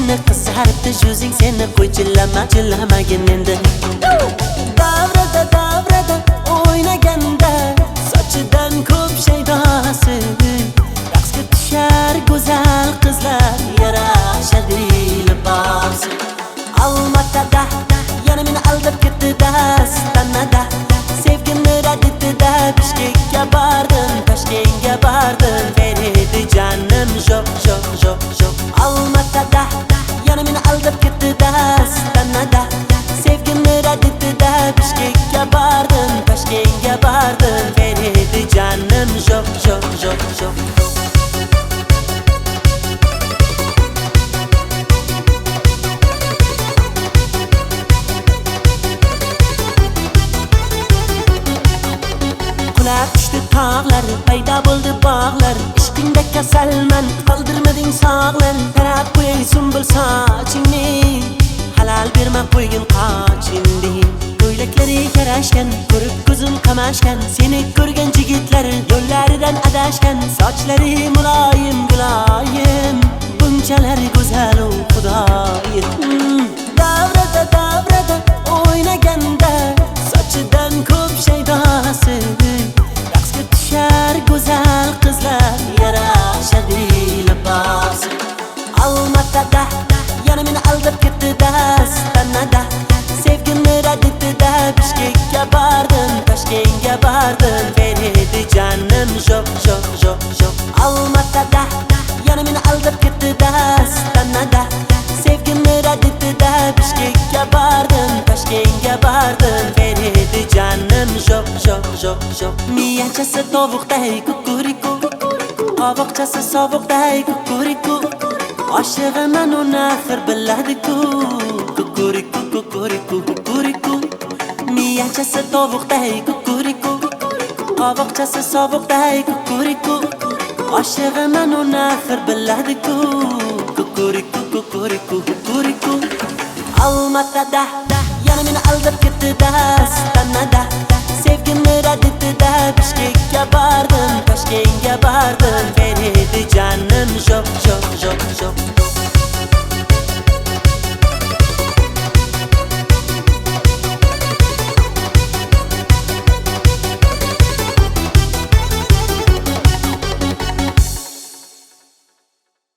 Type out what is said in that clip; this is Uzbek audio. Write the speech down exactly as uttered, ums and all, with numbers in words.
meni qizaribdi yuzing, seni qo'y chillama chillamagin endi. Davrada davrada o'ynaganda sochidan ko'p shaydosi, raqsga tushar go'zal qizlar yarashadi libosi. Almatada yana meni aldab ketdi dastanada, sevgimni rad etdi-da, Bishkekka bordim, Toshkentga bordim, beredi jonim jo'q jo'q jo'q jo'q. Almatada yana meni aldab ketdi dastanada, sevgimni rad etdi-da, Bishkekka bordim, Toshkentga bordim, beredi jonim jo'q jo'q jo'q jo'q. Tushdi tog'lar, paydo bo'ldi bog'lar, ishqingda kasalman, qoldirmading sog'lar. Tarab qo'yay sumbul sochingni, halal berma qo'ygin qochindi. Ko'ylaklari yarashgan, ko'rib ko'zim qamashgan, seni ko'rgan yigitlar yo'llaridan adashgan. Sochlari muloyim guloyim, bunchalar go'zal u xudoyim. Davrada davrada o'ynaganda sochidan ko'p shaydosi, raqsga tushar go'zal qizlar yarashadi libosi. Almatada yana meni aldab ketdi dastanada, sevgimni rad etdi-da, Bishkekka bordim, Toshkentga bordim, beredi jonim jo'q jo'q jo'q jo'q. Almatada yana meni aldab ketdi dastanada, sevgimni rad etdi-da, Bishkekka bordim, Toshkentga bordim, beredi jonim jo'q jo'q jo'q jo'q. Miyachasi tovuqday kukuriku, qovoqchasi sovuqday kukuriku, oshig'iman uni axir biladi-ku, kukuriku kukuriku kukuriku. Miyachasi tovuqday kukuriku, qovoqchasi sovuqday kukuriku, oshig'iman uni axir biladi-ku, kukuriku kukuriku kukuriku. Almatada yana meni aldab ketdi dastanada, sevgimni rad etdi-da, Bishkekka bordim, Toshkentga bordim, beredi jonim jo'q jo'q jo'q.